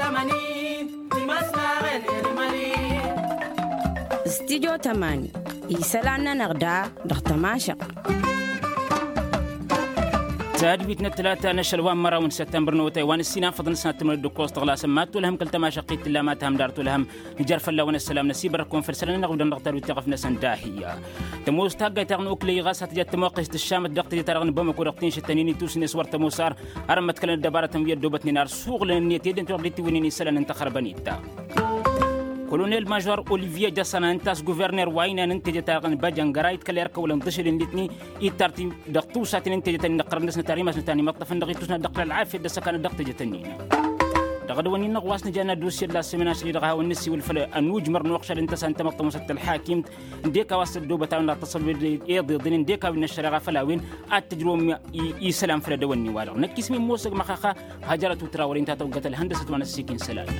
استديو تماني يسالنا نغدا دختماشق زاد بيتنا الثلاثة نشل وان مرة من سبتمبر نوتي وان السينا فضل سنة تمرد كوست غلا سمات لهم كل تماشقيت إلا ما تهم دارت لهم نجار فلا ون السلام نسيب ركون فرسلنا نغود نغتر وتقف نسن داهية تموز تاقا تغنو كلي غاس هتجات تموقس الشام الدقت ترغن بمك ورقتين شتانين توس نسور تموسار أرمت كلن الدبارة تنبير دوبتني نار سوق لنيت يدن توريتي ويني سلن انت خربانيتا كولونيل ماجور أوليفيا جاسانا انتاس غوفرنر واينا ننتج تاغن باجان غرايت كليركا ولا نضشل نتني يترتي دقتو ساتين ننتج تاني نقرنس نتاري ماس نتاني مطلف ندغيتوس ندقل العافيه دسا كان دقت جتني دغدوني نغواس نجانا دوسير لا سيمنا شري دغها والنسي والفل انوج مر نوقشل انت سانت مطمس الحاكم ديكا واس دوبتا لا تصل يضي ضين ديكا من الشرغه فلاوين التجروم يسلام فلا دوني والغ نكيسمي موسق مخاخه هاجرت تراورين تاتوقت الهندسه وانا السكين سلاله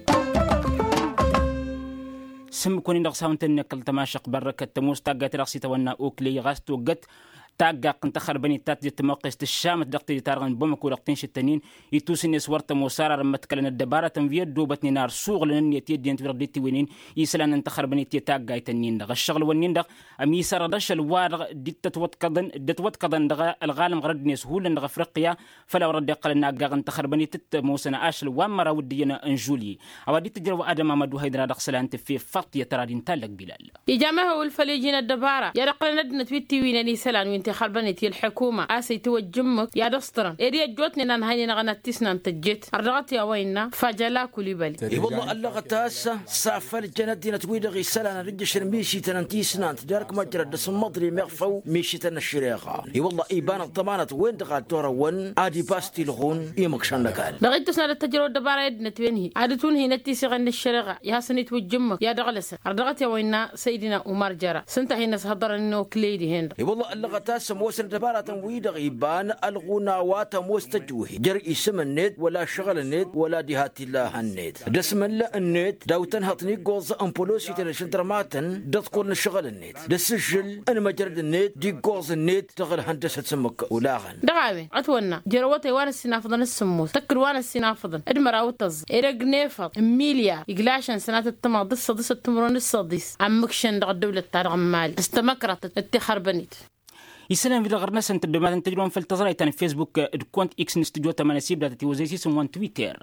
سم كوني نغساون تنقل تماشق بركة تموس تاقات رقصي تونا أوكلي غاستو قت تاقا قنت خرباني تات جت موقس الشام دقتي تارغن بومك ورقتين شتانين يتوسني سورت موسارا رمت كلن الدبارة تنفير دوبتني نار سوق لن يتيدي انت ورديتي وينين يسلان انت خرباني تي تاقا يتنين دغ الشغل ونين دغ ام يسار دش الوارغ ديت تتوتقضن دغ الغالم غردني سهولا دغ افريقيا فلا ورد قال ناقا انت خرباني تت موسنا اشل وامرا ودينا انجولي او دي تجرو ادم مدو هيدرا دغسلا انت في فقط يترادين تالك بلال يجامه والفليجين الدبارة يا رقل ندنا تويتي وينني سلان خربانيتي الحكومة آسي توجمك يا دسترا إريا جوتني نان هاي نغنا تسنا تجيت أرغتي أوينا فجلا كل بالي والله اللغة تاسة سافر الجندينا تويد غي سلنا رجش الميشي تنتيسنا تدارك مجرد دس المضري مغفو ميشي تنشريخا والله إيبان الضمانة وين دغال تورا ون آدي باستي لغون يمكشن لكال لغيت تسنا التجربة الدبارة يدنا توينهي عادتون هي نتيسي غن الشريغة يا سني توجمك يا دغلسة أرغتي أوينا سيدنا عمر جرا سنتا هي نسهضر إنه كليدي هند والله اللغة تاسة موسن دبارة ويد غيبان الغناوات مستجوه جر اسم النت ولا شغل النت ولا دهات الله النت دسم الله النت داوتن هطني جوز امبولوسي تنشن درماتن دتقول الشغل النت دسجل انا مجرد النت دي جوز النت تغل هندسه سمك ولاغن دغاوي عتونا جروتي وانا السنافضن السموس تكر وانا السنافضن ادمراوتز ايرغنيفط ميليا يغلاشن سنات التما دص التمرون الصديس عمكشن دغ الدوله تاع مال استمكرت التخربنيت يسلم في غرنا سنت دمات تجربة في التزرع تاني فيسبوك كونت اكس نستوديو تمانسيب داتي وزيسي سموان تويتر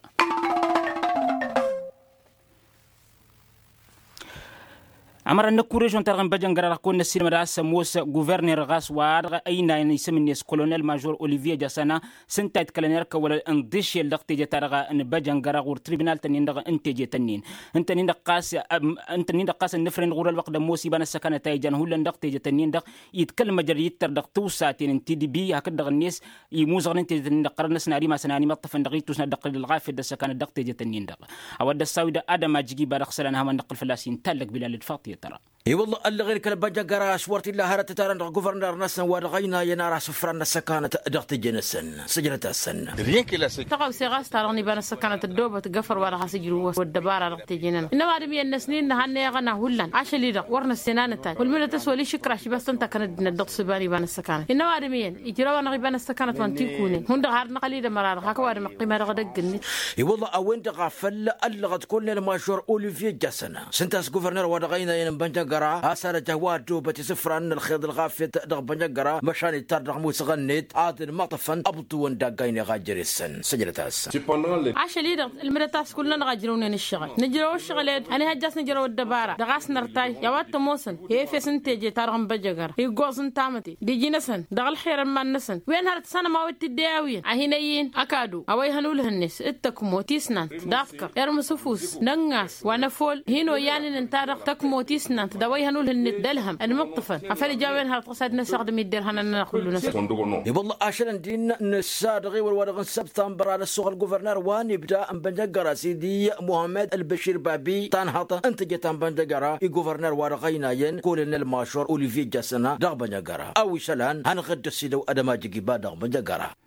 عمر النكوريجون ترغن بجنجر راكون السينما راس موس غوفرنر غاس وارغ اينا يسمي كولونيل ماجور اوليفيا جاسانا سنتايت كلانيركا ولا انديش يلدقتي جتارغ ان بجنجر غور تريبينال تنين دغ انتجي تنين انت نين دقاس النفرين غور الوقت موسي بان السكنه تايجان هو لندقتي تنين دغ يتكلم مجريت تر دغ توساتين انت دي بي هكذا دغ الناس يموزغن انت قرن سناري ما سناني مطف دغيتو سن دق الغافد السكنه دقتي تنين دغ او الساوده ادم اجي بارخسلنا هم نقل فلاسين تلك بلال الفاطي ترى اي والله اللي غير كلب بجا شورت الله هرت ترى غوفرنر نسن ورغينا ينار سفرنا السكانه دغت جنسن سجلت السن تقو سيغاس تراني بان السكانه الدوبه تغفر ولا سجلوا والدباره دغت جنن انما ادمي النسنين هن غنا هولن عشلي دغ ورنا السنان تاع كل مره تسولي شكرا شي بس انت كانت ندق سباني بان السكانه انما ادمي يجروا انا بان السكانه وانتي كوني هند هارنا قليل مرار هكا مقيمه دغدقني اي والله اوين غفل اللي تكون الماجور اوليفيا جاسنا سنتاس غوفرنر ورغينا ين قرا أسر جواد دوبة سفران الخيط الغافية تقدر بنجرا مشان يتردق موسغنيت عاد ما طفن أبطو وندقين غاجر السن سجلت السن عشان ليدر المرتاس كلنا نغجرون الشغل نجرو الشغل أنا هجاس نجرو الدبارة دغاس نرتاي يا وات موسن هي في سنتيجي تارغم بججر هي جوزن تامتي دي جنسن دغل خير ما نسن وين هرت سنة ما وت الداوين أهينين أكادو أوي هنول هنس التكمو تيسنان دافكر يرمسفوس نغاس وانا فول هينو يعني نتارق تكمو تيسنان دوي هنول هندلهم المقطفة عفالي جاوين هالقصاد نساقد ميدير هنا ناخذ نسق والله عشان دين نسادغي والورق سبتمبر على السوق الجوفرنر وان يبدا بنجقرا سيدي محمد البشير بابي تنحط انت جتان بنجقرا الجوفرنر ورغينا ين كولن الماشور اوليفي جاسنا دغ بنجقرا او شلان هنغد السيدو ادماجي با دغ بنجقرا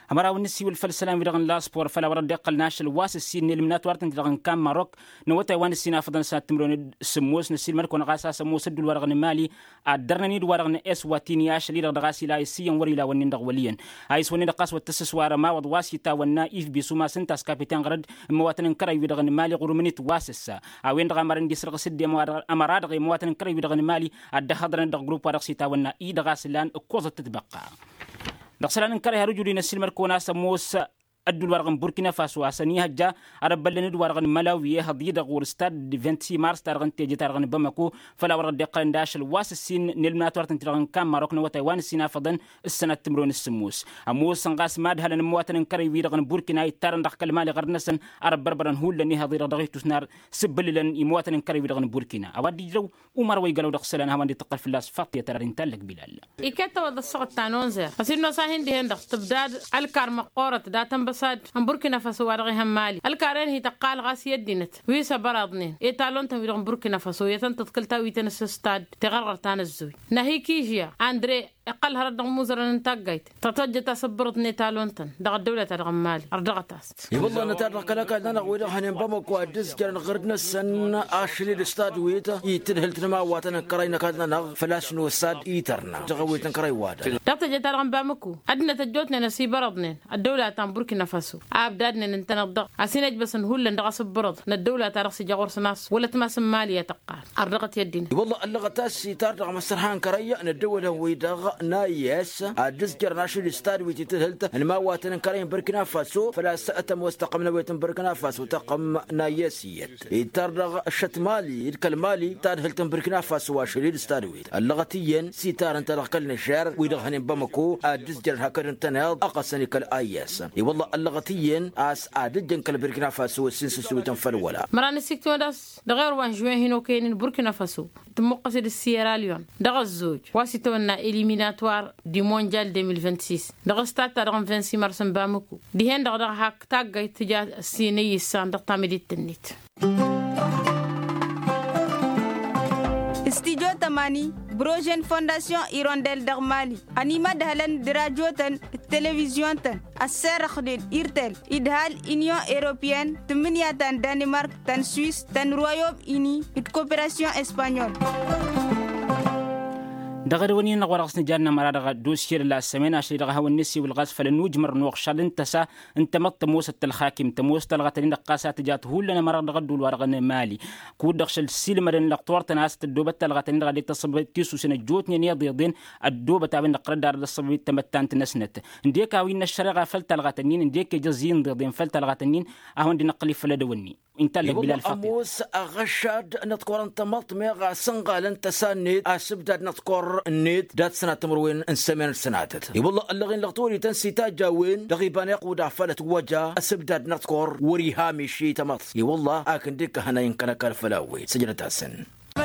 أمرا ونسي والفلسلام بدغن لاسبور فلا ورد يقل ناشل واس السين المنات وارتن تدغن كام ماروك نوتا وان السينا فضل سات تمرون سموس نسيل مركون غاسا سموس دول ورغن مالي ادرنني دو ورغن اس واتينيا شلي دغاسي لا سيان وري لا ونين دغوليا ايس ونين دقاس وتسس وارما ودواسيتا ونا اف بسوما سنتاس كابيتان غرد مواتن كراي بدغن مالي غرمنيت واسسا اوين دغ مرن دي سرق سد امارات غي مواتن كراي بدغن مالي ادخدرن دغ جروب ورقسيتا ونا اي دغاسلان كوزه تتبقى دغسلان كراي رجولي نسيل مركونا سموس أدول ورغن بوركينا فاسو أسانيها جا أربلن دو ورغن ملاوي هضيد غور ستاد 26 مارس تارغن تيجي تارغن بمكو فلا ورغن دقلن داش الواس السين نلمنات ورتن تارغن كام ماروكنا وتايوان السينا فضن السنة تمرون السموس أموس سنغاس ماد هلن مواتن كري ويرغن بوركينا يتارن دق المالي غرنسن أرب بربرن هول لني هضيد رغيتو سنار سبللن يمواتن كري ويرغن بوركينا أودي جو ومر ويقالو دقسلان هوان دي تقل في اللاس فاطية ترارين تالك بلال إيكاتا وضا الصغط تانونزر أسينو ساهن دي هندق تبداد الكار مقورة داتن بساد بوركينا فاسو ورغيهم مالي الكارين هي تقال غاس يدينت ويسا برادنين إيتالون تنويرغن بوركينا فاسو يتن تتقلتا ويتن السستاد تغرغر تان الزوي نهي كيجيا أندري أقل هرد موزر نتاقيت تتوجه تصبرت نيتالونتن دغ الدولة ترغم مالي أردغتاس والله نتارق كلاك لنا ويدا هنين بمك وادز جرن غردنا السن أشلي الاستاد ويتا يتنهلتنا ما واتنا كراينا كادنا نغ فلاشنو الساد إيترنا تغويتن كراي وادا دغتجه ترغم بامكو أدنا تجوتنا نسي بردنين الدولة تان بوركينا فاسو أبدادنا ننتنضغ أسينج بس نهول ندغ صبرد الدولة ترغسي جغور سناس ولا تماس مالية تقال أردغت يدين والله اللغتاس يتارق مسرحان كرايا الدولة ويدا نايس أدز جرناش الاستاد ويتنهلت ما واتنا كراين بوركينا فاسو فلا سأتم واستقمنا ويتن بوركينا فاسو تقم نايسيت يتارق الشتمالي الكلمالي تارهلتن بوركينا فاسو واشلي الاستاد ويت اللغتيا سيتار انت رقلنا الشعر ويدغن بمكو أدز جرن هكذا تنهض أقصني كالآيس والله اللغتيا أس أدجن كالبوركينا فاسو السنسسو تنفلولا مران السيكتو داس دغير وان جوين هينو كاين بوركينا فاسو تمقصد السيراليون دغ الزوج واسيتونا إليميناتوار دي مونديال 2026 دغ ستات دغ 26 مارس بامكو دي هن دغ هاك تاغ تجا السيني السان دغ تامدي التنيت Studio Tamani, Brogen Fondation Hirondelle d'Armali, Anima Dahlan de Radio Tan, Télévision Tan, Asser Khdid Irtel, Idhal Union Européenne, Tminia Tan Danemark, Tan Suisse, Tan Royaume-Uni, et Coopération Espagnole. دغر ونين غرقسن جارنا مرادغ دوسير لا سمينا شي دغ هو النسي والغاز فلنوجمر نوخشل انتسا انت مط موسى الحاكم تموس تلغتين دقاسات جات هو لنا مرادغ دول ورغن مالي كود دخل السيلمرن لقطور تناس الدوبه تلغتين دغ تصبت تيسو سنه جوتني نيضين الدوبه تابن نقرد دار الصبيت تمتانت نسنت انديك وين الشرغه فلتلغتنين انديك جزين ضدين فلتلغتنين اهون دي نقلي فلدوني انت اللي بلا الفقير اموس اغشاد نذكر انت مط ميغا سنغال انت سانيد اسبداد نذكر النيت دات سنه تمروين انسمين سناتت والله اللغين لغطوري تنسي تاجاوين دغيبان يقود عفلت وجا اسبداد نذكر وريهامي شي تمط والله اكن ديك هنا ينكن كالفلاوي سجنت السن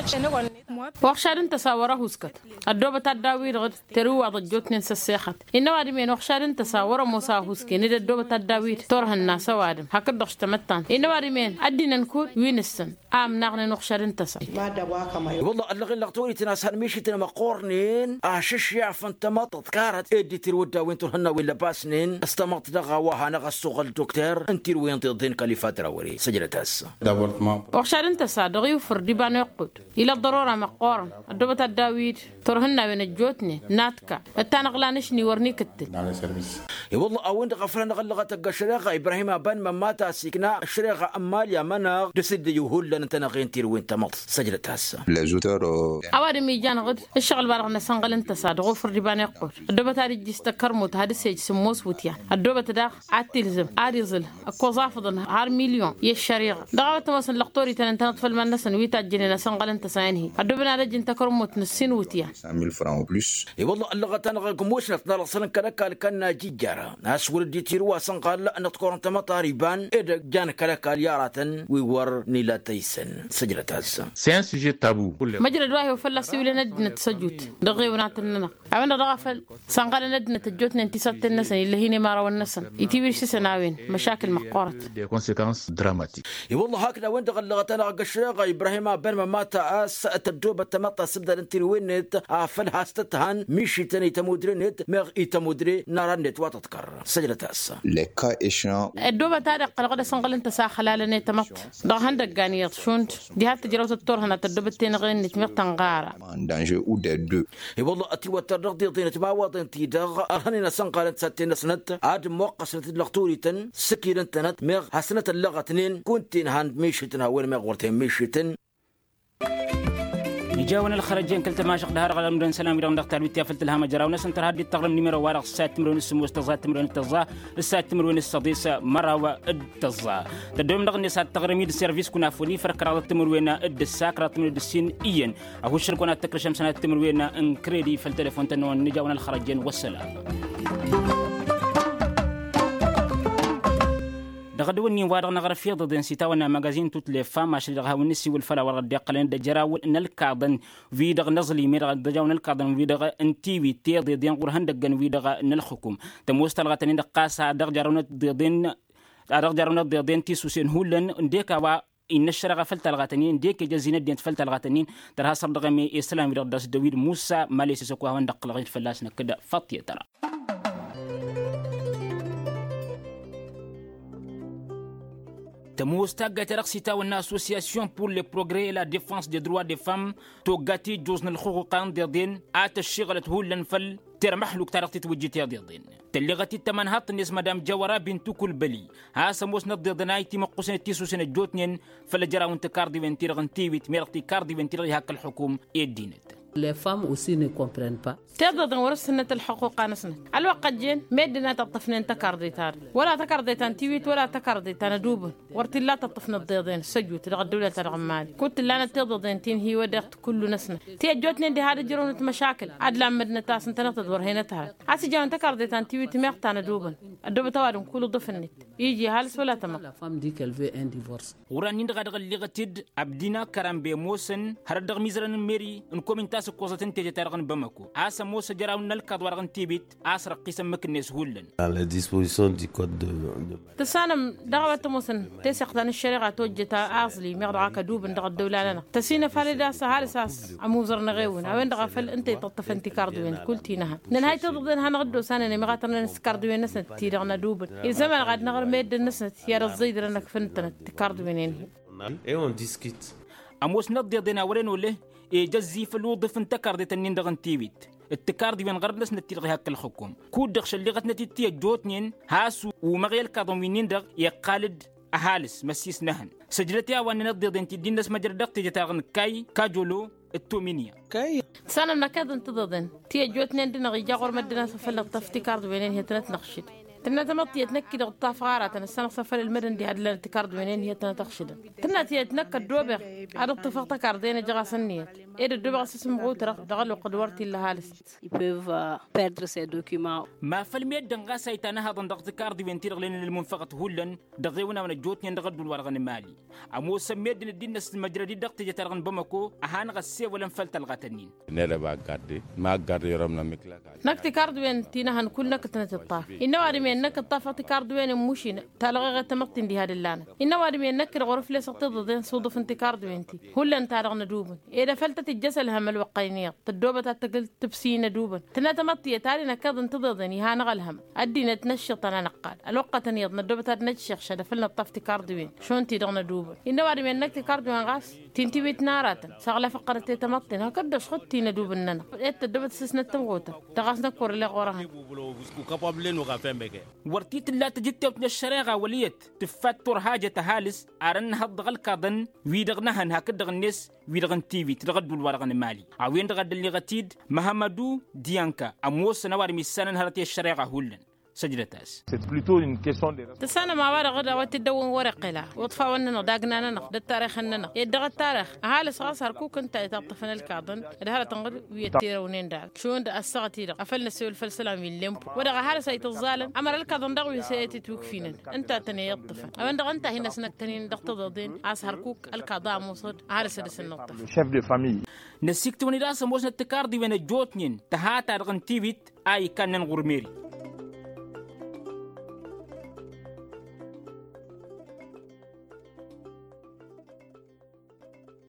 وخشارن تصاوره هسكت الدوبة تداوي رغد تروى ضجوت ننسى السيخت إنه وادم ين وخشارن تصاوره موسى هسكي ند الدوبة تداوي تورها الناس وادم هكذا دخش تمتان إنه وادم ين أدينا نكون وينستن نغني نخشارن تصا والله اللغين لغطوري تناس هنميشي تنما قورنين عشش يعفن تمطط كارت ادي ترودا وين ترهنا ولا باسنين استمط دغا وهانا غسوغ الدكتور انتي وين تضين كلفات راوري سجلت هسه وخشارن تصا دغيو فردي بان يقود إلى الضرورة مقارن الدوبة الداويد ترهنا وين الجوتني ناتكا التانغلانشني ورني كتل والله أوين غفرنا غلغة الشريقة إبراهيم بن مماتا سيكنا الشريقة أماليا مناغ دسد يهول لنا تنغين تيروين تمط سجلت هسه أوادي ميجان غد الشغل بارغنا سنغل انتصاد غفر ديبان يقود الدوبة تاري جيستكرموت هاد السيج سموس وتيان الدوبة تداخ عتلزم عاريزل أكوزافضن هار مليون يشريقة دغاوة موسن لقطوري تنتنط في المنسن ويتاجننا سنغل انتصانهي الدوبة رجن تكرموت نسين وتيان 5000 فرنك بلس والله اللغة تنغل قموش نتنال صلن كلاكال كنا جيجارا ناس ولدي تيروا سنقال لا نتقور انت مطاريبان إذا جان كلاكال يارة ويور نيلا تيسن سجلت هسه C'est un sujet tabou. مجرى دواهي وفلسي ولا ندنا تسجوت دغي وناتننا عمنا دغافل سنقال ندنا تجوتنا انتصاد النسن اللي هيني مارا والنسن يتيبير شي سناوين مشاكل مقارت Des conséquences dramatiques. والله هكذا وين دغل اللغة تنغل الشريقة إبراهيم بن مماتا تاس التدوبة تمطى سبدا الانتروينت عفل هاستتهان ميشي تاني تمودرينت مغ إتمودري نارانت واتتكر سجلة تاس لكا إشنا الدوبة تاريخ قلقة سنقل انت ساخلال نيتمط دغهندك غانيات شونت دي هات تجربة التور هنا تدوبة تينغين نتمغ تنغارة دانجو او دو والله أتي وتردق دي طينة باوض تيدغ أرهننا سنقالت ساتين سنت عاد موقع سنة اللغتوري تن سكيرن تنت مغ حسنة اللغة تنين كنتين هاند ميشتن هاوين مغ ورتين ميشتن يجاونا الخرجين كل تماشق دهار على مدن سلام يرون دقت الوتيا فلت الهام جراونا سنتر هادي التغرم نمرة وارق سات تمرون السمو استزات تمرون التزا السات تمرون الصديسة مرة والتزا تدوم دغني سات تغرمي السيرفيس كنا فوني فرق راد تمرون الدساك راد تمرون الدسين إيان أهو شركونا تكرشم سنة تمرون انكريدي في التليفون تنون نجاونا الخرجين والسلام دغدوني وارغ نغر في ضد سيتاونا ماغازين توت لي فام عشان دغها ونسي والفلا ورد قلن دجراول ان الكادن في دغ نزلي مير دجاون الكادن في دغ ان تي في تي دي دين قرهن دغن في دغ ان الحكم تموستلغتني دقاسا دغ جارونه دين دغ جارونه دين تي سوسين هولن ديكا وا إن الشرق فلت الغاتنين ديك جزينة دين فلت الغاتنين ترى صار دغمي إسلام يردس دويد موسى ماليس سكوا وندق لغيت فلاسنا كده فطية ترى Moustag Teraxita ou une association pour le progrès et la défense des droits des femmes توقاتي جوزن الخوقان ديردين الشغلة هو لنفل ترمحلوك تارقتي توجيتي ديردين تلغتي التمن هات الناس مدام جوارا بنتو كل بلي ها سموسنا ديردناي تي مقوسن تيسو سنة جوتنين فلجرا وانت كاردي بنتيرغن تيويت ميرتي كاردي بنتيرغي هاك الحكوم يدينت Les femmes aussi ne comprennent pas. تقدر ورس سنة الحقوق نسنة الوقت جين مدنا تطفنين تكارديتان ولا تكارديتان تيويت ولا تكارديتان دوبن ورت لا تطفن الضيضين سجو تلغى الدولة الغمالي كنت لانا تضضين تين هي ودقت كل نسنة تيجوتني دي هذا جرونة مشاكل عدلا مدنا تاس انت نقدر هنا تهال عسي جاون تكارديتان تيويت ميقتان دوبن الدوبة توارم كله ضفنت يجي هالس ولا تمام. La femme dit qu'elle veut un divorce. ورانين دغ لغتيد عبدنا كرام بموسن هردغ ميزرن ميري انكم انت سكوزتن تيجي ترغن بمكو عسى موسى جراون نلقد ورغن تيبيت اسرق قسم مكنس هولن les dispositions du code de تسانم دعوة موسن تسقطن الشريعة توجتا اصلي مغرعك دوبن دغ الدولة لنا تسينا فالدا سهال اساس عموزر نغيون وين دغ فل انت تطف انت كاردوين كلتينها نهاية تضدن هنغدو سنه مغاتن نسكاردوين نسن تيرغنا دوبن الزمن غاد نغر ميد النسن يا رزيد لانك فنتنا تكاردوين et on discute. أموس نضي دينا ورين وله جزي في الوظف انتكار دي تنين دغن تيويت التكار دي من غرب لسنا تيرغي هاك الحكم كود دغش اللي غتنا تيتيا جوتنين هاسو ومغيال كاضمينين دغ يقالد أهالس مسيس نهن سجلتي وان نضي دين تدين ناس مجر دغ تيجي تاغن كاي كاجولو التومينيا كاي سنة منكاد انتضدن تيا جوتنين دينا غيجا غور مدنا سفلق تفتكار دوينين هي تنت نخشد تنا تمطي تنكد الطاف غارة السنة سفر المدن دي هادلنا تكارد وينين هي تنا تخشد تنا تي تنكد دوبر على الطفق تكاردين جغا سنيت إذا الدوبر سسم غوتر دغلو قدورتي لهالس Ils peuvent perdre ces documents. ما فالميد دنغا سايتانا هذا دغ تكارد وين تيرغ لين المنفقة هولن دغيونا من جوتني دغ دول ورغن مالي أمو سميد الدين نس المجرى دي دغ تيجي ترغن بمكو أهان غسي ولا فلت الغتنين نلا باغاردي ما غاردي يرمنا مكلا نكتي كارد وين تينا هنكون نكتنا الطاف إنه وارمي إنك الطافة كارد وين مشين تلغى تمطين دي هذا اللعنة إنه وارمي إنك الغرف ليس تضدين صودف انت كارد وينتي هولن تارغنا دوبن إذا فلتت الجسل هم الوقينية تدوبة تتقل تبسين دوبن تنا تمطي تاري نكاد انتضدين يهان غلهم أدينا تنشط أنا نقال الوقت نيض ندوبة تنشيخ شد فلنا الطافة كارد وين شون تيرغنا دوبن إنه وارمي إنك كارد وين غاس تنتي بيت نارات سغلا فقرة تمطين هكذا شخطي ندوبن لنا إنت الدوبة تسسنا تمغوتا تغاسنا كور اللي غورها ورتيت لا تجد تبني الشريعة وليت تفتر حاجة هالس أرن هاد غل كادن ويدغنهن هكذا الناس ويدغن تيفي تدغد الورغن مالي عوين دغد اللي غتيد محمدو ديانكا أموس نوار ميسان هرتي الشريعة هولن سجلتاس. تسانا ما ورق غدا وتدون ورق لا وطفا وننا داقنا ننا ده التاريخ ننا يدغ التاريخ هال صغاص هركو كنت تطفن الكاضن ده هلا تنقل ويتيرا ونين داك شون ده السغتيرا أفلنا سوي الفلسلة من الليمب ودغ هال سيت الظالم أمر الكاضن دغ ويسيتي توقفينا أنت تني يطفن أمن دغ أنت هنا سنك تنين دغ تضادين عاس هركوك الكاضا موصد هال سدس النطف نسيك توني راسا موسنا التكاردي وين جوتنين تهاتا رغن تيفيت أي كان نغرميري